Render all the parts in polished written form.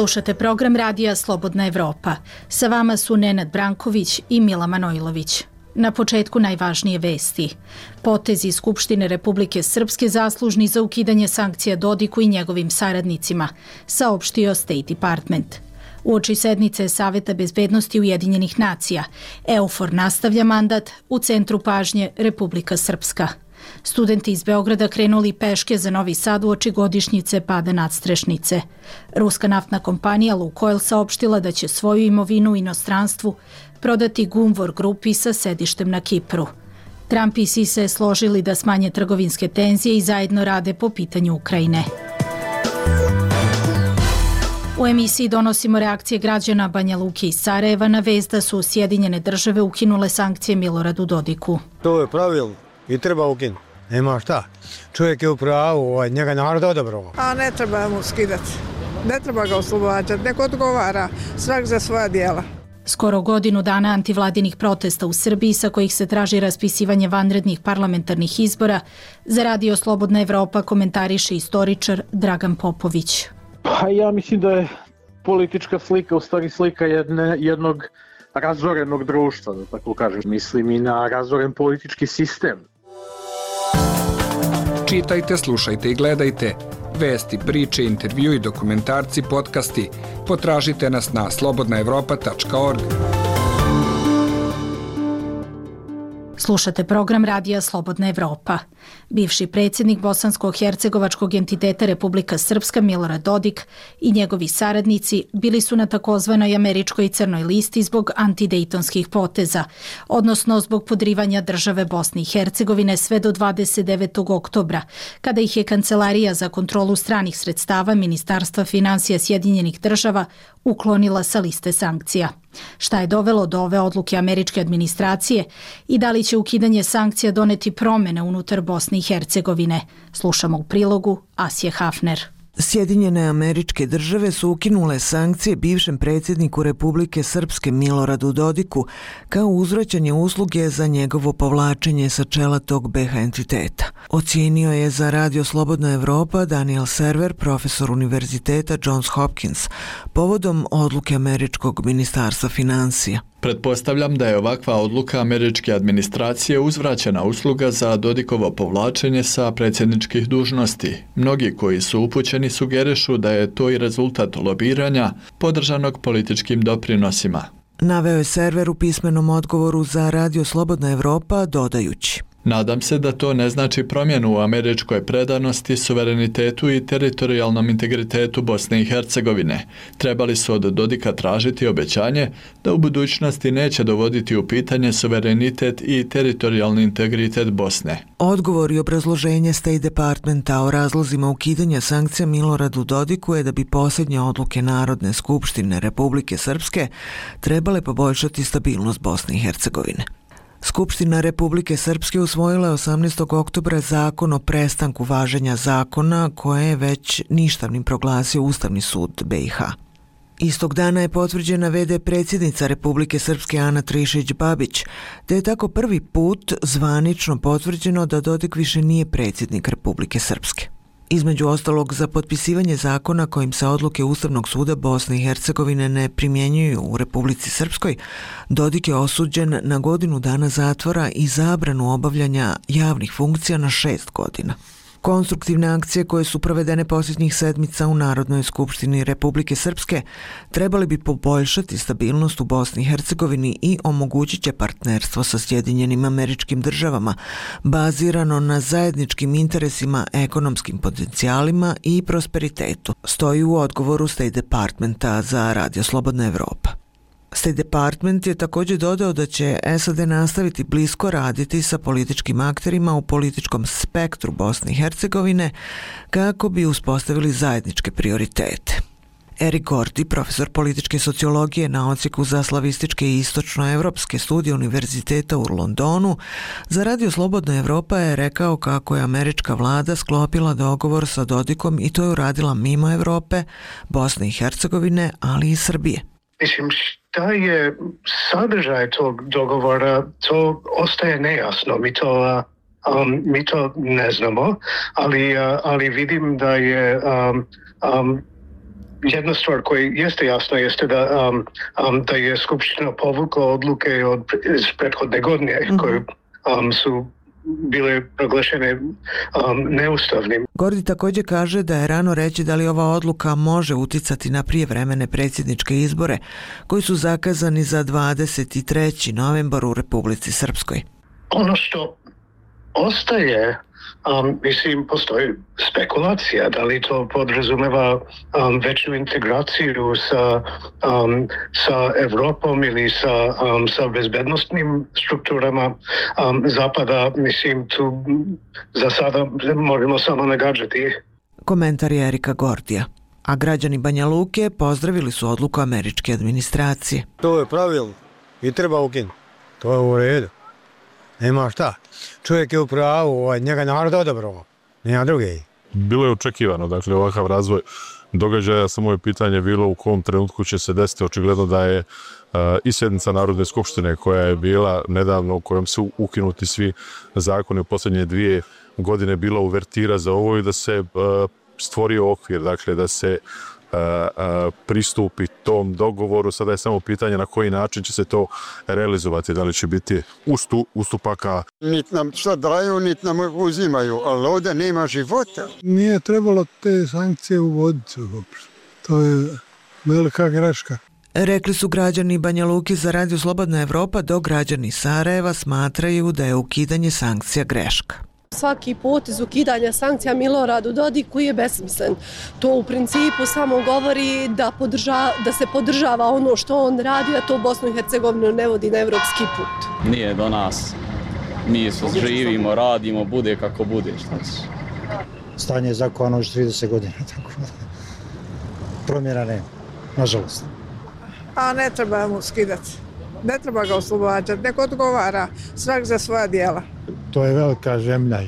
Slušate program radija Slobodna Evropa. Sa vama su Nenad Branković i Mila Manojlović. Na početku najvažnije vesti. Potezi Skupštine Republike Srpske zaslužni za ukidanje sankcija Dodiku i njegovim saradnicima, saopštio State Department. Uoči sednice Saveta bezbednosti Ujedinjenih nacija, EUFOR nastavlja mandat, u centru pažnje Republika Srpska. Studenti iz Beograda krenuli peške za Novi Sad uoči godišnjice pada nadstrešnice. Ruska naftna kompanija Lukoil saopštila da će svoju imovinu u inostranstvu prodati Gunvor grupi sa sedištem na Kipru. Trump i Xi se složili da smanje trgovinske tenzije i zajedno rade po pitanju Ukrajine. U emisiji donosimo reakcije građana Banja Luke i Sarajeva na vest da su Sjedinjene države ukinule sankcije Miloradu Dodiku. To je pravilno i treba ukinuti. Nema šta. Čovjek je u pravu, njega narod odabrao. A ne treba mu skidati. Ne treba ga oslobađati. Neko odgovara svak za svoja djela. Skoro godinu dana antivladinih protesta u Srbiji sa kojih se traži raspisivanje vanrednih parlamentarnih izbora, za Radio Slobodna Evropa komentariše istoričar Dragan Popović. Pa ja mislim da je politička slika u stvari slika jednog razorenog društva, da tako kažem. Mislim i na razoren politički sistem. Čitajte, slušajte i gledajte. Vesti, priče, intervju i dokumentarci, podcasti. Potražite nas na slobodnaevropa.org. Slušate program radija Slobodna Evropa. Bivši predsjednik bosansko-hercegovačkog entiteta Republika Srpska Milorad Dodik i njegovi saradnici bili su na takozvanoj američkoj crnoj listi zbog antidejtonskih poteza, odnosno zbog podrivanja države Bosne i Hercegovine sve do 29. oktobra, kada ih je Kancelarija za kontrolu stranih sredstava Ministarstva finansija Sjedinjenih država uklonila sa liste sankcija. Šta je dovelo do ove odluke američke administracije i da li će ukidanje sankcija doneti promjene unutar Bosne i Hercegovine? Slušamo u prilogu Asije Hafner. Sjedinjene Američke Države su ukinule sankcije bivšem predsjedniku Republike Srpske Miloradu Dodiku kao uzvraćanje usluge za njegovo povlačenje sa čela tog BiH entiteta. Ocijenio je za Radio Slobodna Evropa Daniel Server, profesor Univerziteta Johns Hopkins, povodom odluke američkog ministarstva financija. Pretpostavljam da je ovakva odluka američke administracije uzvraćena usluga za Dodikovo povlačenje sa predsjedničkih dužnosti. Mnogi koji su upućeni sugerišu da je to i rezultat lobiranja podržanog političkim doprinosima. Naveo je Server u pismenom odgovoru za Radio Slobodna Evropa, dodajući: Nadam se da to ne znači promjenu u američkoj predanosti, suverenitetu i teritorijalnom integritetu Bosne i Hercegovine. Trebali su od Dodika tražiti obećanje da u budućnosti neće dovoditi u pitanje suverenitet i teritorijalni integritet Bosne. Odgovor i obrazloženje State Departmenta o razlozima ukidanja sankcija Miloradu Dodiku je da bi posljednje odluke Narodne skupštine Republike Srpske trebale poboljšati stabilnost Bosne i Hercegovine. Skupština Republike Srpske usvojila je 18. oktobra zakon o prestanku važenja zakona koje je već ništavnim proglasio Ustavni sud BiH. Istog dana je potvrđena v.d. predsjednica Republike Srpske Ana Trišić-Babić, te je tako prvi put zvanično potvrđeno da Dodik više nije predsjednik Republike Srpske. Između ostalog, za potpisivanje zakona kojim se odluke Ustavnog suda Bosne i Hercegovine ne primjenjuju u Republici Srpskoj, Dodik je osuđen na godinu dana zatvora i zabranu obavljanja javnih funkcija na 6 godina. Konstruktivne akcije koje su provedene posljednjih sedmica u Narodnoj skupštini Republike Srpske trebali bi poboljšati stabilnost u Bosni i Hercegovini i omogućit će partnerstvo sa Sjedinjenim Američkim Državama, bazirano na zajedničkim interesima, ekonomskim potencijalima i prosperitetu, stoji u odgovoru State Departmenta za Radio Slobodna Evropa. State Department je također dodao da će SAD nastaviti blisko raditi sa političkim akterima u političkom spektru Bosne i Hercegovine kako bi uspostavili zajedničke prioritete. Erik Gordy, profesor političke sociologije na odsjeku za slavističke i istočnoevropske studije Univerziteta u Londonu, za Radio Slobodna Evropa je rekao kako je američka vlada sklopila dogovor sa Dodikom i to je uradila mimo Evrope, Bosne i Hercegovine, ali i Srbije. Mislim, šta je sadržaj tog dogovora, to ostaje nejasno. Mi to ne znamo, ali vidim da je jedna stvar koja jeste jasna jeste da je Skupština povukla odluke iz prethodne godine koje su bile proglašene neustavnim. Gordi također kaže da je rano reći da li ova odluka može uticati na prijevremene predsjedničke izbore koji su zakazani za 23. novembar u Republici Srpskoj. Ono što ostaje, mislim, postoji spekulacija da li to podrazumeva veću integraciju sa Evropom ili sa bezbednostnim strukturama Zapada. Mislim, tu za sada možemo samo nagađati. Komentar je Erika Gordija. A građani Banja Luke pozdravili su odluku američke administracije. To je pravilno i treba ukinuti. To je u redu. Nema šta. Čovjek je u pravu, njega narod odabrao. Nema druge. Bilo je očekivano, dakle, ovakav razvoj događaja. Samo je pitanje bilo u kom trenutku će se desiti. Očigledno da je i sjednica Narodne skupštine koja je bila nedavno, u kojom su ukinuti svi zakoni u posljednje 2 godine, bila uvertira za ovo i da se stvorio okvir, dakle, da se pristupi tom dogovoru. Sada je samo pitanje na koji način će se to realizovati, da li će biti ustupaka. Niti nam šta daju, niti nam uzimaju, ali ovdje nema života. Nije trebalo te sankcije uvoditi uopšte. To je velika greška. Rekli su građani Banja Luke za Radio Slobodna Evropa, dok građani Sarajeva smatraju da je ukidanje sankcija greška. Svaki potez ukidanja sankcija Miloradu Dodiku je besmislen. To u principu samo govori da se podržava ono što on radi, a to Bosnu i Hercegovinu ne vodi na evropski put. Nije do nas. Mi živimo, radimo, bude kako bude. Stanje je zakon još 30 godina, tako da promjera nema, nažalost. A ne treba mu skidati. Ne treba ga oslobađati, neko odgovara svak za svoja djela. To je velika zemlja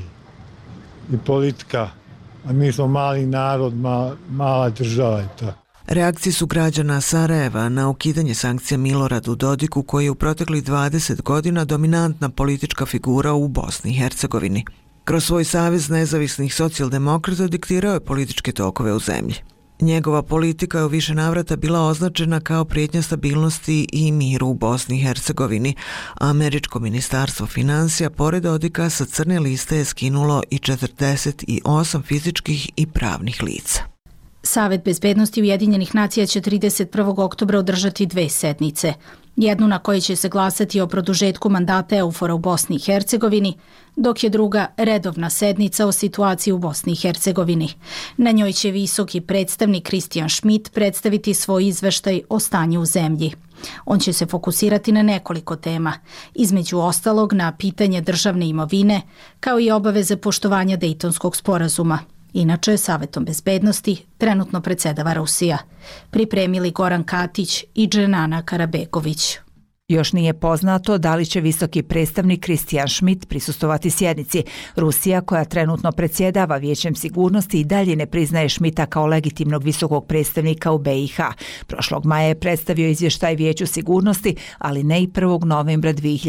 i politika, a mi smo mali narod, mala država i to. Reakcije su građana Sarajeva na ukidanje sankcija Miloradu Dodiku, koji je u proteklih 20 godina dominantna politička figura u Bosni i Hercegovini. Kroz svoj savez nezavisnih socijaldemokrata diktirao je političke tokove u zemlji. Njegova politika je u više navrata bila označena kao prijetnja stabilnosti i miru u Bosni i Hercegovini. Američko ministarstvo financija pored Dodika sa crne liste je skinulo i 48 fizičkih i pravnih lica. Savet bezbednosti Ujedinjenih nacija će 31. oktobra održati 2 sednice. Jednu na kojoj će se glasati o produžetku mandata EUFOR-a u Bosni i Hercegovini, dok je druga redovna sednica o situaciji u Bosni i Hercegovini. Na njoj će visoki predstavnik Christian Schmidt predstaviti svoj izveštaj o stanju u zemlji. On će se fokusirati na nekoliko tema, između ostalog na pitanje državne imovine, kao i obaveze poštovanja Dejtonskog sporazuma. Inače, Savetom bezbednosti trenutno predsjedava Rusija. Pripremili Goran Katić i Dženana Karabegović. Još nije poznato da li će visoki predstavnik Christian Schmidt prisustovati sjednici. Rusija, koja trenutno predsjedava Vijećem sigurnosti, i dalje ne priznaje Schmidta kao legitimnog visokog predstavnika u BiH. Prošlog maja je predstavio izvještaj Vijeću sigurnosti, ali ne i 1. novembra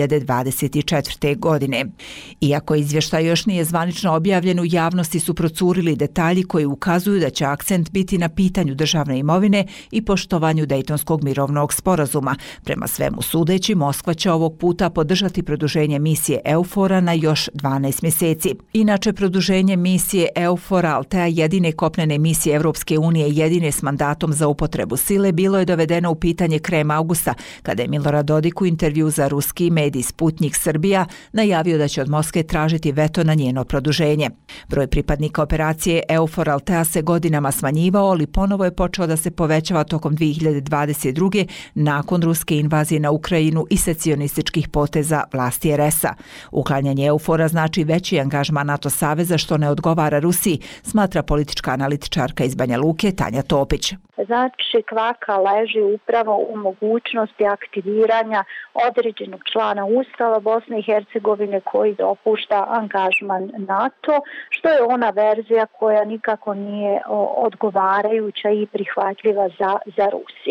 2024. godine. Iako izvještaj još nije zvanično objavljen, u javnosti su procurili detalji koji ukazuju da će akcent biti na pitanju državne imovine i poštovanju Dejtonskog mirovnog sporazuma. Prema svemu sudeći, Moskva će ovog puta podržati produženje misije EUFOR-a na još 12 mjeseci. Inače, produženje misije EUFOR-a Altea, jedine kopnene misije Evropske unije, jedine s mandatom za upotrebu sile, bilo je dovedeno u pitanje krajem avgusta, kada je Milorad Dodik u intervju za ruski medij Sputnik Srbija najavio da će od Moskve tražiti veto na njeno produženje. Broj pripadnika operacije EUFOR Altea se godinama smanjivao, ali ponovo je počeo da se povećava tokom 2022. nakon ruske invazije na Ukrajinu i secesionističkih poteza vlasti RS-a. Uklanjanje EUFOR-a znači veći angažman NATO saveza, što ne odgovara Rusiji, smatra politička analitičarka iz Banja Luke Tanja Topić. Znači, kvaka leži upravo u mogućnosti aktiviranja određenog člana Ustava Bosne i Hercegovine koji dopušta angažman NATO, što je ona verzija koja nikako nije odgovarajuća i prihvatljiva za Rusiju.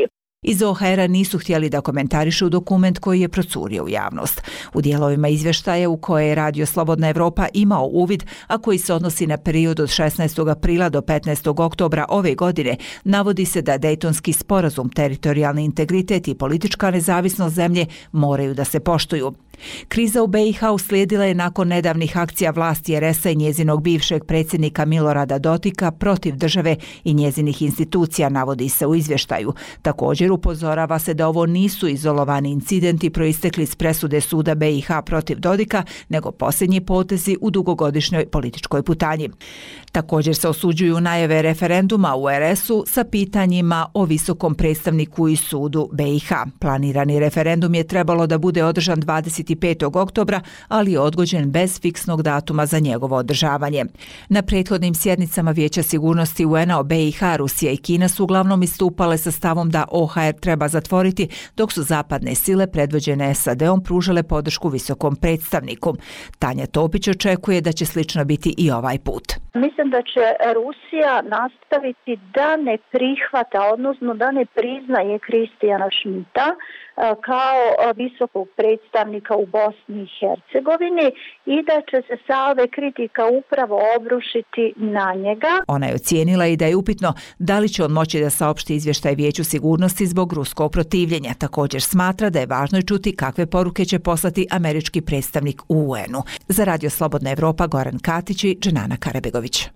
Iz OHR-a nisu htjeli da komentarišu dokument koji je procurio u javnost. U dijelovima izvještaja u koje je Radio Slobodna Evropa imao uvid, a koji se odnosi na period od 16. aprila do 15. oktobra ove godine, navodi se da Dejtonski sporazum, teritorijalni integritet i politička nezavisnost zemlje moraju da se poštuju. Kriza u BiH uslijedila je nakon nedavnih akcija vlasti RS-a i njezinog bivšeg predsjednika Milorada Dodika protiv države i njezinih institucija, navodi se u izvještaju. Također upozorava se da ovo nisu izolovani incidenti proistekli iz presude suda BiH protiv Dodika, nego posljednji potezi u dugogodišnjoj političkoj putanji. Također se osuđuju najave referenduma u RS-u sa pitanjima o visokom predstavniku i sudu BiH. Planirani referendum je trebalo da bude održan 25. oktobra, ali je odgođen bez fiksnog datuma za njegovo održavanje. Na prethodnim sjednicama Vijeća sigurnosti UN-a o BiH, Rusija i Kina su uglavnom istupale sa stavom da OHR treba zatvoriti, dok su zapadne sile predvođene SAD-om pružale podršku visokom predstavniku. Tanja Topić očekuje da će slično biti i ovaj put. Mislim da će Rusija nastaviti da ne prihvata, odnosno da ne priznaje Kristijana Šmita kao visokog predstavnika u Bosni i Hercegovini i da će se salve kritika upravo obrušiti na njega. Ona je ocijenila i da je upitno da li će on moći da saopšti izvještaj Vijeću sigurnosti zbog ruskog protivljenja. Također smatra da je važno čuti kakve poruke će poslati američki predstavnik u UN-u. Za Radio Slobodna Evropa, Goran Katić i Dženana Karabegović.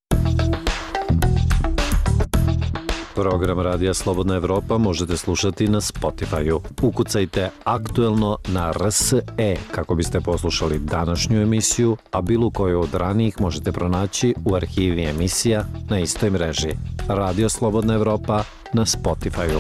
Program Radija Slobodna Evropa možete slušati na Spotify-u. Ukucajte aktuelno na RSE kako biste poslušali današnju emisiju, a bilo koju od ranijih možete pronaći u arhivi emisija na istoj mreži. Radio Slobodna Evropa na Spotify-u.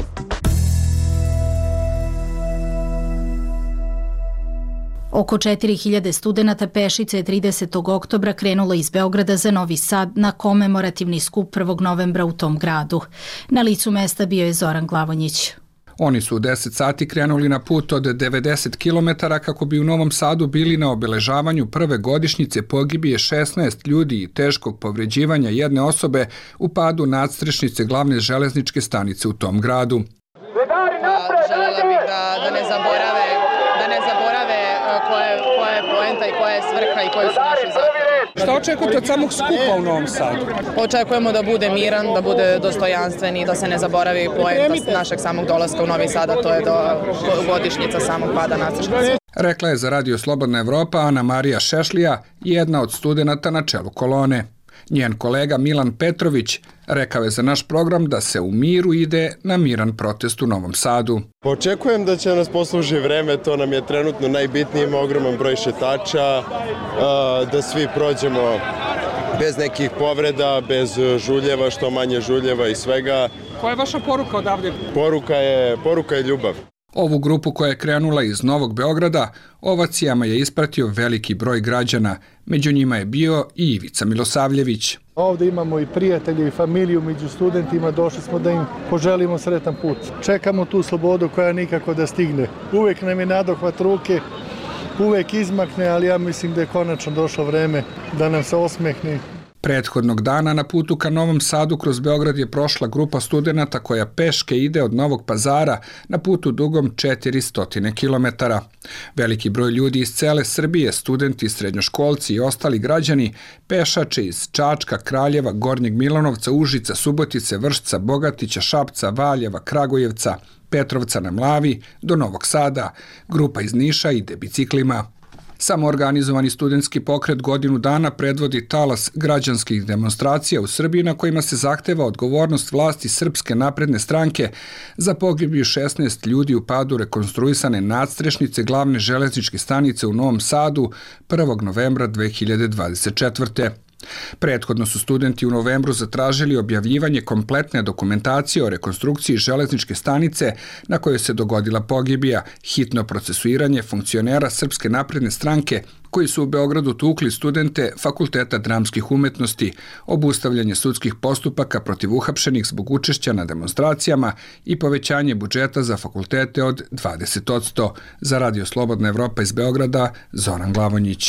Oko 4000 studenata pešice je 30. oktobra krenulo iz Beograda za Novi Sad na komemorativni skup 1. novembra u tom gradu. Na licu mesta bio je Zoran Glavonjić. Oni su u 10 sati krenuli na put od 90 km kako bi u Novom Sadu bili na obeležavanju prve godišnjice pogibije 16 ljudi i teškog povređivanja jedne osobe u padu nadstrešnice glavne železničke stanice u tom gradu. Želela bih da ne zaborave koja je poenta i koja je svrha i koji su naši zahtjevi. Šta očekujete od samog skupa u Novom Sadu? Očekujemo da bude miran, da bude dostojanstven i da se ne zaboravi poenta našeg samog dolaska u Novi Sad, a to je godišnjica samog pada nadstrešnice. Rekla je za Radio Slobodna Evropa Ana Marija Šešlija, jedna od studenata na čelu kolone. Njen kolega Milan Petrović rekao je za naš program da se u miru ide na miran protest u Novom Sadu. Očekujem da će nas posluži vreme, to nam je trenutno najbitnije, ima ogroman broj šetača, da svi prođemo bez nekih povreda, bez žuljeva, što manje žuljeva i svega. Koja je vaša poruka odavde? Poruka je ljubav. Ovu grupu koja je krenula iz Novog Beograda ovacijama je ispratio veliki broj građana. Među njima je bio i Ivica Milosavljević. Ovdje imamo i prijatelje i familiju među studentima, došli smo da im poželimo sretan put. Čekamo tu slobodu koja nikako da stigne. Uvijek nam je nadohvat ruke, uvijek izmakne, ali ja mislim da je konačno došlo vreme da nam se osmehne. Prethodnog dana na putu ka Novom Sadu kroz Beograd je prošla grupa studenata koja peške ide od Novog Pazara na putu dugom 400 km. Veliki broj ljudi iz cele Srbije, studenti, srednjoškolci i ostali građani, pešače iz Čačka, Kraljeva, Gornjeg Milanovca, Užica, Subotice, Vršca, Bogatića, Šapca, Valjeva, Kragujevca, Petrovca na Mlavi do Novog Sada. Grupa iz Niša ide biciklima. Samoorganizovani studentski pokret godinu dana predvodi talas građanskih demonstracija u Srbiji na kojima se zahteva odgovornost vlasti Srpske napredne stranke za pogibiju 16 ljudi u padu rekonstruisane nadstrešnice glavne železničke stanice u Novom Sadu 1. novembra 2024. Prethodno su studenti u novembru zatražili objavljivanje kompletne dokumentacije o rekonstrukciji železničke stanice na kojoj se dogodila pogibija, hitno procesuiranje funkcionera Srpske napredne stranke koji su u Beogradu tukli studente Fakulteta dramskih umetnosti, obustavljanje sudskih postupaka protiv uhapšenih zbog učešća na demonstracijama i povećanje budžeta za fakultete od 20%. Za Radio Slobodna Evropa iz Beograda, Zoran Glavonjić.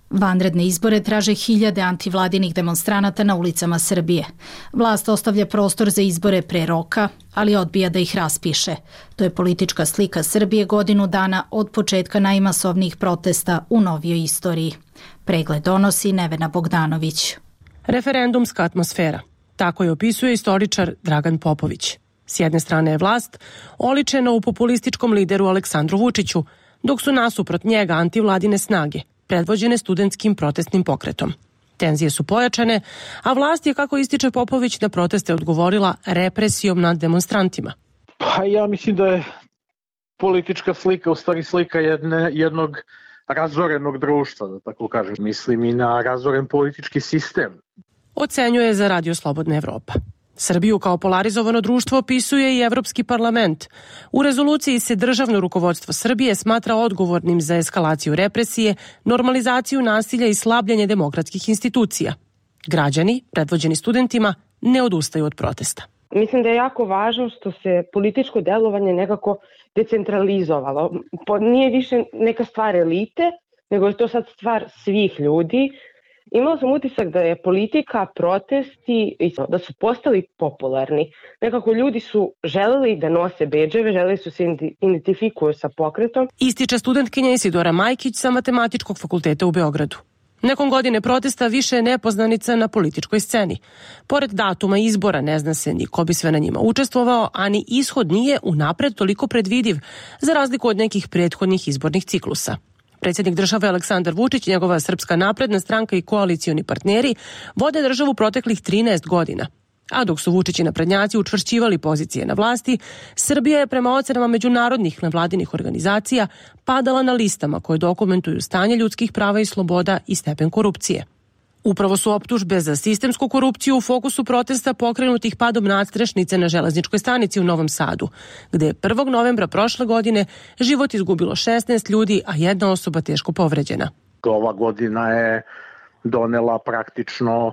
Vanredne izbore traže hiljade antivladinih demonstranata na ulicama Srbije. Vlast ostavlja prostor za izbore pre roka, ali odbija da ih raspiše. To je politička slika Srbije godinu dana od početka najmasovnijih protesta u novijoj istoriji. Pregled donosi Nevena Bogdanović. Referendumska atmosfera. Tako je opisuje istoričar Dragan Popović. S jedne strane je vlast oličena u populističkom lideru Aleksandru Vučiću, dok su nasuprot njega antivladine snage, predvođene studentskim protestnim pokretom. Tenzije su pojačane, a vlast je, kako ističe Popović, na proteste odgovorila represijom nad demonstrantima. Pa ja mislim da je politička slika, u stvari slika jednog razorenog društva, da tako kažem. Mislim i na razoren politički sistem. Ocenjuje za Radio Slobodna Evropa. Srbiju kao polarizovano društvo opisuje i Evropski parlament. U rezoluciji se državno rukovodstvo Srbije smatra odgovornim za eskalaciju represije, normalizaciju nasilja i slabljenje demokratskih institucija. Građani, predvođeni studentima, ne odustaju od protesta. Mislim da je jako važno što se političko delovanje nekako decentralizovalo. Nije više neka stvar elite, nego je to sad stvar svih ljudi. Imala sam utisak da je politika, protesti, da su postali popularni. Nekako ljudi su želeli da nose bedževe, želeli su se identifikuju sa pokretom. Ističe studentkinja Isidora Majkić sa Matematičkog fakulteta u Beogradu. Nakon godine protesta više je nepoznanica na političkoj sceni. Pored datuma izbora ne zna se ni ko bi sve na njima učestvovao, a ni ishod nije unapred toliko predvidiv, za razliku od nekih prethodnih izbornih ciklusa. Predsjednik države Aleksandar Vučić, njegova Srpska napredna stranka i koalicioni partneri vode državu proteklih 13 godina. A dok su Vučić i naprednjaci učvršćivali pozicije na vlasti, Srbija je prema ocenama međunarodnih nevladinih organizacija padala na listama koje dokumentuju stanje ljudskih prava i sloboda i stepen korupcije. Upravo su optužbe za sistemsku korupciju u fokusu protesta pokrenutih padom nadstrešnice na železničkoj stanici u Novom Sadu, gde je 1. novembra prošle godine život izgubilo 16 ljudi, a jedna osoba teško povređena. Ova godina je donela praktično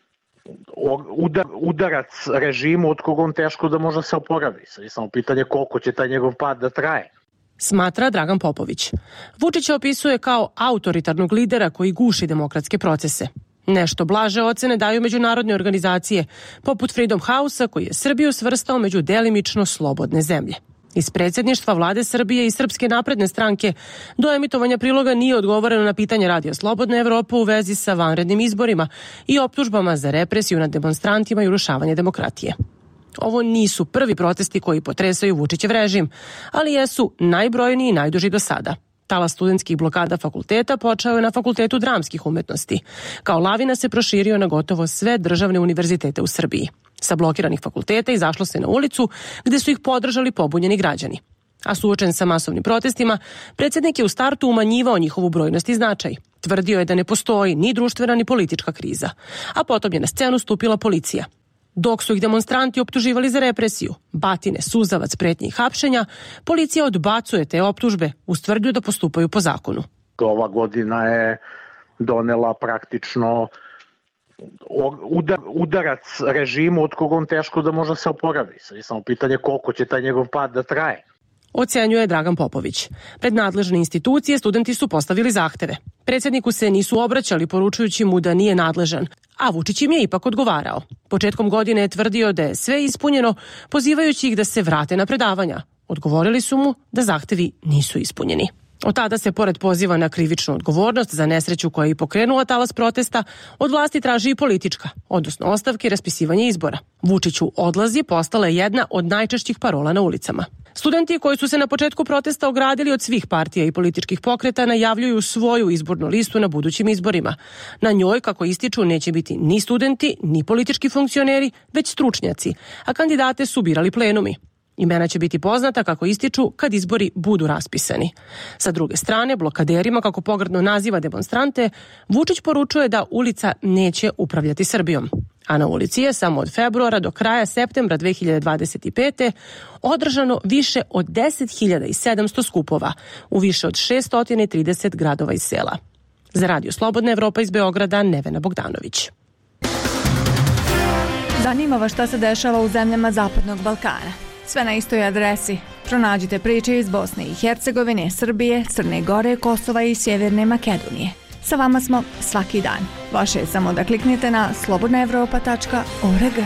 udarac režimu od koga on teško da može se oporavi. Sad je samo pitanje koliko će taj njegov pad da traje. Smatra Dragan Popović. Vučića opisuje kao autoritarnog lidera koji guši demokratske procese. Nešto blaže ocene daju međunarodne organizacije, poput Freedom House-a koji je Srbiju svrstao među delimično slobodne zemlje. Iz predsjedništva vlade Srbije i Srpske napredne stranke do emitovanja priloga nije odgovoreno na pitanje Radio Slobodna Evropa u vezi sa vanrednim izborima i optužbama za represiju nad demonstrantima i urušavanje demokratije. Ovo nisu prvi protesti koji potresaju Vučićev režim, ali jesu najbrojniji i najduži do sada. Talas studentskih blokada fakulteta počeo je na Fakultetu dramskih umetnosti. Kao lavina se proširio na gotovo sve državne univerzitete u Srbiji. Sa blokiranih fakulteta izašlo se na ulicu gde su ih podržali pobunjeni građani. A suočen sa masovnim protestima, predsjednik je u startu umanjivao njihovu brojnost i značaj. Tvrdio je da ne postoji ni društvena ni politička kriza. A potom je na scenu stupila policija. Dok su ih demonstranti optuživali za represiju, batine, suzavac, pretnje i hapšenja, policija odbacuje te optužbe, ustvrdio da postupaju po zakonu. Ova godina je donela praktično udarac režimu od koga on teško da može se oporavi. Sad je samo pitanje koliko će taj njegov pad da traje. Ocenjuje Dragan Popović. Pred nadležne institucije studenti su postavili zahteve. Predsjedniku se nisu obraćali poručujući mu da nije nadležan, a Vučić im je ipak odgovarao. Početkom godine je tvrdio da je sve ispunjeno, pozivajući ih da se vrate na predavanja. Odgovorili su mu da zahtevi nisu ispunjeni. Od tada se, pored poziva na krivičnu odgovornost za nesreću koja je pokrenula talas protesta, od vlasti traži i politička, odnosno ostavke i raspisivanje izbora. Vučiću odlazi postala je jedna od najčešćih parola na ulicama. Studenti koji su se na početku protesta ogradili od svih partija i političkih pokreta najavljuju svoju izbornu listu na budućim izborima. Na njoj, kako ističu, neće biti ni studenti, ni politički funkcioneri, već stručnjaci, a kandidate su birali plenumi. Imena će biti poznata, kako ističu, kad izbori budu raspisani. Sa druge strane, blokaderima, kako pogrdno naziva demonstrante, Vučić poručuje da ulica neće upravljati Srbijom. A na ulici je samo od februara do kraja septembra 2025. održano više od 10.700 skupova u više od 630 gradova i sela. Za Radio Slobodna Evropa iz Beograda, Nevena Bogdanović. Zanima vas šta se dešava u zemljama Zapadnog Balkana. Sve na istoj adresi. Pronađite priče iz Bosne i Hercegovine, Srbije, Crne Gore, Kosova i Sjeverne Makedonije. Sa vama smo svaki dan. Vaše je samo da kliknete na slobodnaevropa.org.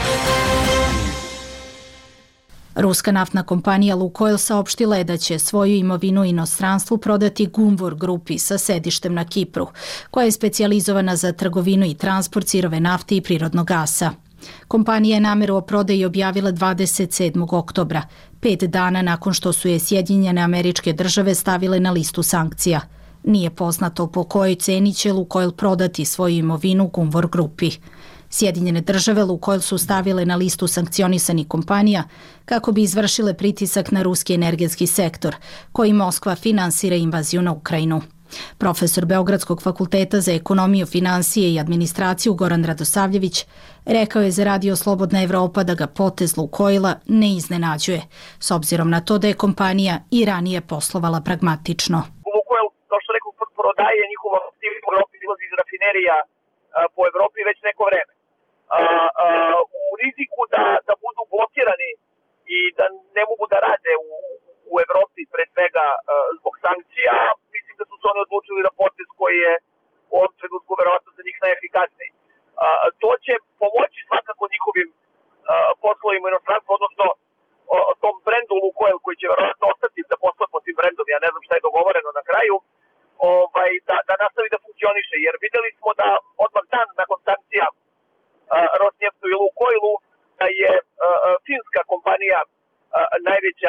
Ruska naftna kompanija Lukoil saopštila je da će svoju imovinu u inostranstvu prodati Gunvor grupi sa sedištem na Kipru, koja je specijalizovana za trgovinu i transport sirove nafte i prirodnog gasa. Kompanija je nameru o prodaji objavila 27. oktobra, 5 dana nakon što su je Sjedinjene Američke Države stavile na listu sankcija. Nije poznato po kojoj ceni će Lukoil prodati svoju imovinu Gunvor grupi. Sjedinjene Države Lukoil su stavile na listu sankcionisanih kompanija kako bi izvršile pritisak na ruski energetski sektor, koji Moskva finansira invaziju na Ukrajinu. Profesor Beogradskog fakulteta za ekonomiju, finansije i administraciju Goran Radosavljević rekao je za Radio Slobodna Evropa da ga potez Lukoila ne iznenađuje, s obzirom na to da je kompanija i ranije poslovala pragmatično. Lukoil, kao što rekao, prodaje njihova aktivnost u Evropi, izlazi iz rafinerija po Evropi već neko vreme. U riziku da budu blokirani i da ne mogu da rade u Evropi, pre svega zbog sankcija, mislim da su se oni odlučili da potez koji je u ovom trenutku verovatno za njih najefikasniji. To će pomoći svakako njihovim poslovima u inostranstvu, odnosno tom brendu Lukoil koji će verovatno ostati da posluje pod tim brendom, ja ne znam šta je dogovoreno na kraju, da nastavi da funkcioniše, jer videli smo da odmah dan nakon sankcija Rosneftu i Lukoilu da je finska kompanija najveća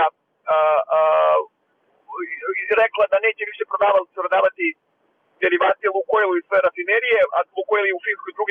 rekla da neće više prodavati derivate Lukoilu i sve rafinerije, a Lukoil je u Finskoj drugi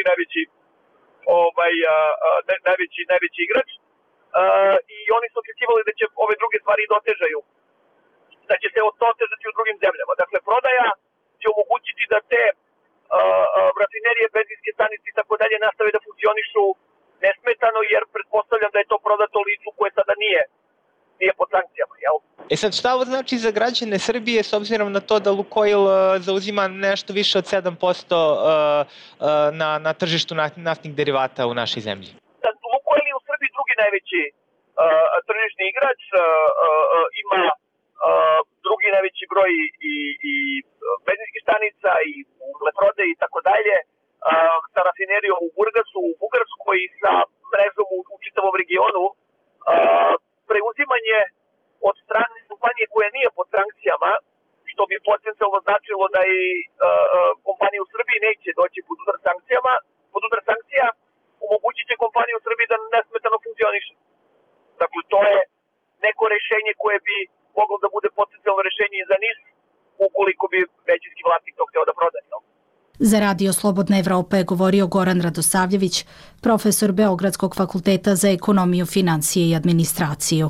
najveći igrač, i oni su očekivali da će ove druge stvari dotežaju, da će se otežati u drugim zemljama. Dakle, prodaja će omogućiti da te rafinerije, benzinske stanice i tako dalje nastave da funkcionišu nesmetano, jer pretpostavljam da je to prodato licu koje sada nije pod sankcijama, jel? Sad šta ovo znači za građane Srbije s obzirom na to da Lukoil zauzima nešto više od 7% na tržištu naftnih derivata u našoj zemlji? Lukoil je u Srbiji drugi najveći tržišni igrač, ima drugi najveći broj i benzinskih stanica i ugljeprodaje i tako dalje, sa rafinerijom u Burgasu, u Bugarskoj i sa mrežom u čitavom regionu. Preuzimanje od strane kompanije koja nije pod sankcijama, što bi potencijalno značilo da i kompanije u Srbiji neće doći pod udar sankcija, omogućit će kompanije u Srbiji da nesmetano funkcioniše. Dakle, to je neko rešenje koje bi moglo da bude potencijalno rešenje i za NIS, ukoliko bi većinski vlasnik to hteo da prodaje. Za Radio Slobodna Evropa je govorio Goran Radosavljević, profesor Beogradskog fakulteta za ekonomiju, finansije i administraciju.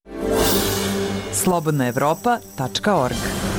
slobodnaevropa.org.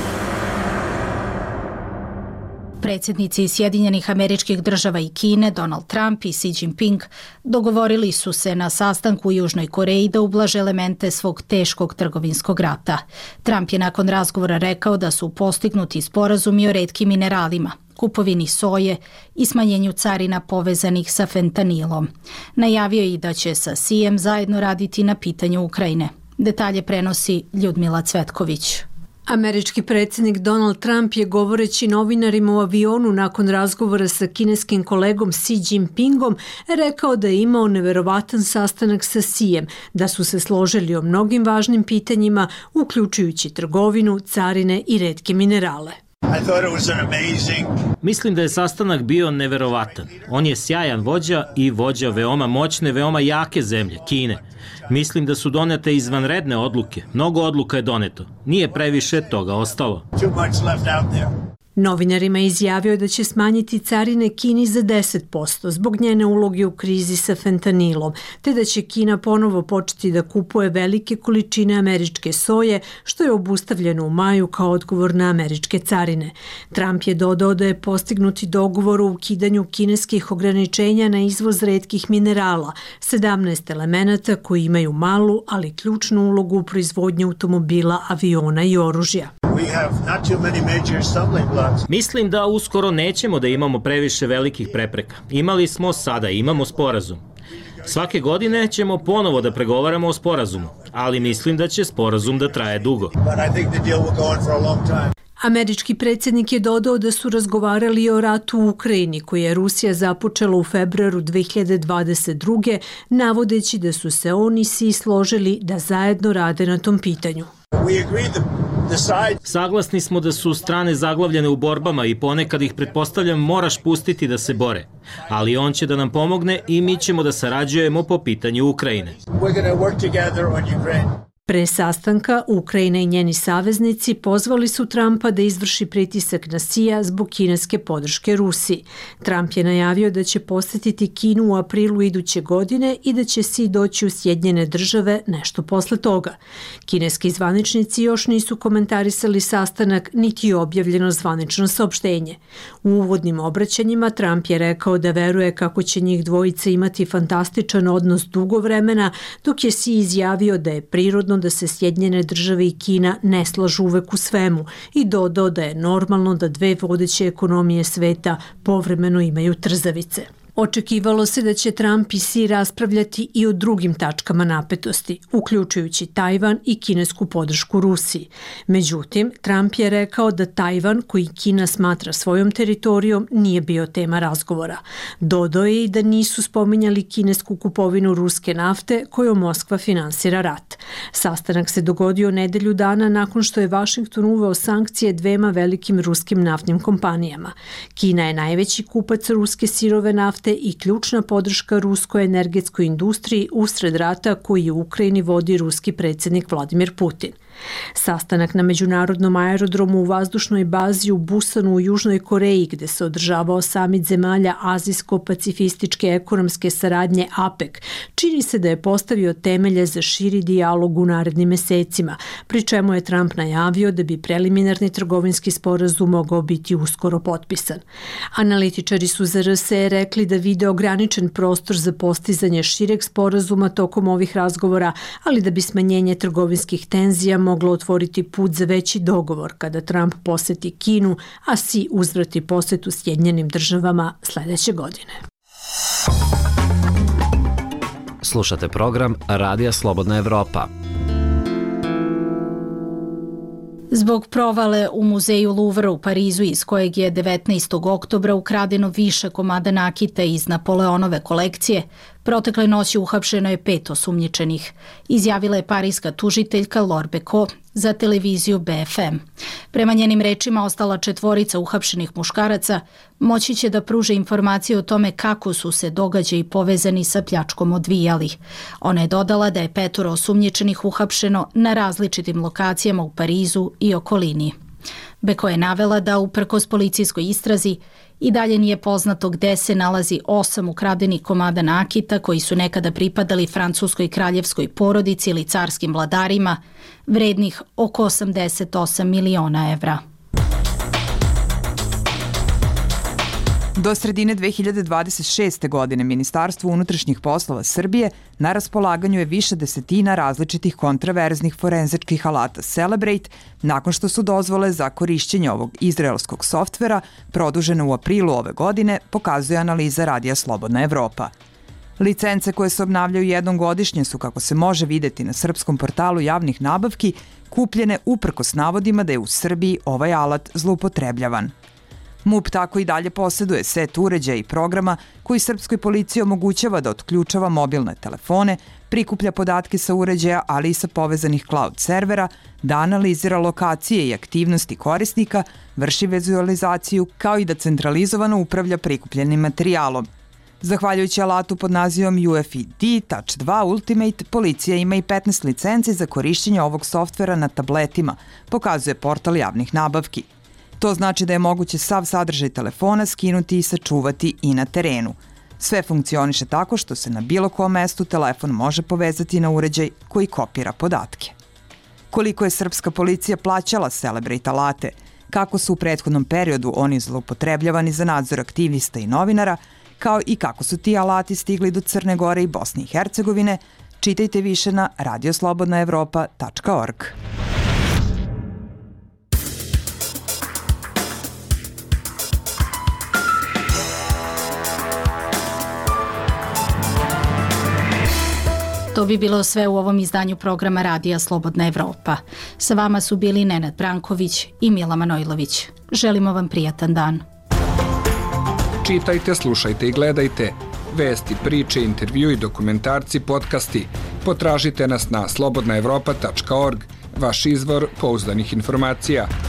Predsjednici Sjedinjenih Američkih Država i Kine, Donald Trump i Xi Jinping, dogovorili su se na sastanku u Južnoj Koreji da ublaže elemente svog teškog trgovinskog rata. Trump je nakon razgovora rekao da su postignuti sporazumi o retkim mineralima, kupovini soje i smanjenju carina povezanih sa fentanilom. Najavio je i da će sa Xijem zajedno raditi na pitanju Ukrajine. Detalje prenosi Ljudmila Cvetković. Američki predsjednik Donald Trump je govoreći novinarima u avionu nakon razgovora sa kineskim kolegom Xi Jinpingom rekao da je imao neverovatan sastanak sa Xijem, da su se složili o mnogim važnim pitanjima, uključujući trgovinu, carine i retke minerale. Mislim da je sastanak bio neverovatan. On je sjajan vođa i vođa veoma moćne, veoma jake zemlje, Kine. Mislim da su donete izvanredne odluke. Mnogo odluka je doneto. Nije previše toga ostalo. Novinarima je izjavio da će smanjiti carine Kini za 10% zbog njene uloge u krizi sa fentanilom, te da će Kina ponovo početi da kupuje velike količine američke soje, što je obustavljeno u maju kao odgovor na američke carine. Trump je dodao da je postignuti dogovor o ukidanju kineskih ograničenja na izvoz retkih minerala, 17 elemenata koji imaju malu, ali ključnu ulogu u proizvodnji automobila, aviona i oružja. Mislim da uskoro nećemo da imamo previše velikih prepreka. Imali smo, sada imamo sporazum. Svake godine ćemo ponovo da pregovaramo o sporazumu, ali mislim da će sporazum da traje dugo. Američki predsjednik je dodao da su razgovarali o ratu u Ukrajini koji je Rusija započela u februaru 2022. navodeći da su se on i Xi složili da zajedno rade na tom pitanju. Saglasni smo da su strane zaglavljene u borbama i ponekad ih, pretpostavljam, moraš pustiti da se bore. Ali on će da nam pomogne i mi ćemo da sarađujemo po pitanju Ukrajine. Pre sastanka, Ukrajina i njeni saveznici pozvali su Trumpa da izvrši pritisak na Xija zbog kineske podrške Rusiji. Trump je najavio da će posetiti Kinu u aprilu iduće godine i da će Xi doći u Sjedinjene Države nešto posle toga. Kineski zvaničnici još nisu komentarisali sastanak niti je objavljeno zvanično saopštenje. U uvodnim obraćanjima Trump je rekao da veruje kako će njih dvojica imati fantastičan odnos dugo vremena, dok je Xi izjavio da je prirodno da se Sjedinjene Države i Kina ne slažu uvek u svemu i dodao da je normalno da dve vodeće ekonomije sveta povremeno imaju trzavice. Očekivalo se da će Trump i Xi raspravljati i o drugim tačkama napetosti, uključujući Tajvan i kinesku podršku Rusiji. Međutim, Trump je rekao da Tajvan, koji Kina smatra svojom teritorijom, nije bio tema razgovora. Dodao je i da nisu spominjali kinesku kupovinu ruske nafte kojom Moskva finansira rat. Sastanak se dogodio nedelju dana nakon što je Vašington uveo sankcije dvema velikim ruskim naftnim kompanijama. Kina je najveći kupac ruske sirove nafte i ključna podrška ruskoj energetskoj industriji usred rata koji u Ukrajini vodi ruski predsjednik Vladimir Putin. Sastanak na međunarodnom aerodromu u vazdušnoj bazi u Busanu u Južnoj Koreji, gde se održavao samit zemalja Azijsko-pacifističke ekonomske saradnje APEC, čini se da je postavio temelje za širi dijalog u narednim mesecima, pri čemu je Trump najavio da bi preliminarni trgovinski sporazum mogao biti uskoro potpisan. Analitičari su za RSE rekli da vide ograničen prostor za postizanje šireg sporazuma tokom ovih razgovora, ali da bi smanjenje trgovinskih tenzija moglo otvoriti put za veći dogovor kada Trump poseti Kinu, a Xi uzvrati posetu Sjedinjenim Državama sledeće godine. Slušate program Radija Slobodna Evropa. Zbog provale u muzeju Louvre u Parizu iz kojeg je 19. oktobra ukradeno više komada nakita iz Napoleonove kolekcije, protekle noći uhapšeno je 5 osumnjičenih, izjavila je parijska tužiteljka Laure Becot za televiziju BFM. Prema njenim rečima, ostala 4 uhapšenih muškaraca moći će da pruže informacije o tome kako su se događaji povezani sa pljačkom odvijali. Ona je dodala da je 5 osumnjičenih uhapšeno na različitim lokacijama u Parizu i okolini. Beko je navela da uprkos policijskoj istrazi i dalje nije poznato gde se nalazi 8 ukradenih komada nakita koji su nekada pripadali francuskoj kraljevskoj porodici ili carskim vladarima, vrednih oko 88 miliona evra. Do sredine 2026. godine Ministarstvo unutrašnjih poslova Srbije na raspolaganju je više desetina različitih kontraverznih forenzičkih alata Celebrate nakon što su dozvole za korišćenje ovog izraelskog softvera produžene u aprilu ove godine, pokazuje analiza Radija Slobodna Evropa. Licence koje se obnavljaju jednom godišnje su, kako se može videti na srpskom portalu javnih nabavki, kupljene uprkos navodima da je u Srbiji ovaj alat zloupotrebljavan. MUP tako i dalje posjeduje set uređaja i programa koji srpskoj policiji omogućava da otključava mobilne telefone, prikuplja podatke sa uređaja, ali i sa povezanih cloud servera, da analizira lokacije i aktivnosti korisnika, vrši vizualizaciju, kao i da centralizovano upravlja prikupljenim materijalom. Zahvaljujući alatu pod nazivom UFED Touch 2 Ultimate, policija ima i 15 licenci za korišćenje ovog softvera na tabletima, pokazuje portal javnih nabavki. To znači da je moguće sav sadržaj telefona skinuti i sačuvati i na terenu. Sve funkcioniše tako što se na bilo kom mestu telefon može povezati na uređaj koji kopira podatke. Koliko je srpska policija plaćala Celebrate alate, kako su u prethodnom periodu oni zloupotrebljavani za nadzor aktivista i novinara, kao i kako su ti alati stigli do Crne Gore i Bosne i Hercegovine, čitajte više na radioslobodnaevropa.org. To bi bilo sve u ovom izdanju programa Radija Slobodna Evropa. Sa vama su bili Nenad Branković i Mila Manojlović. Želimo vam prijatan dan. Čitajte, slušajte i gledajte. Vesti, priče, intervju i dokumentarci, podcasti. Potražite nas na slobodnaevropa.org, vaš izvor pouzdanih informacija.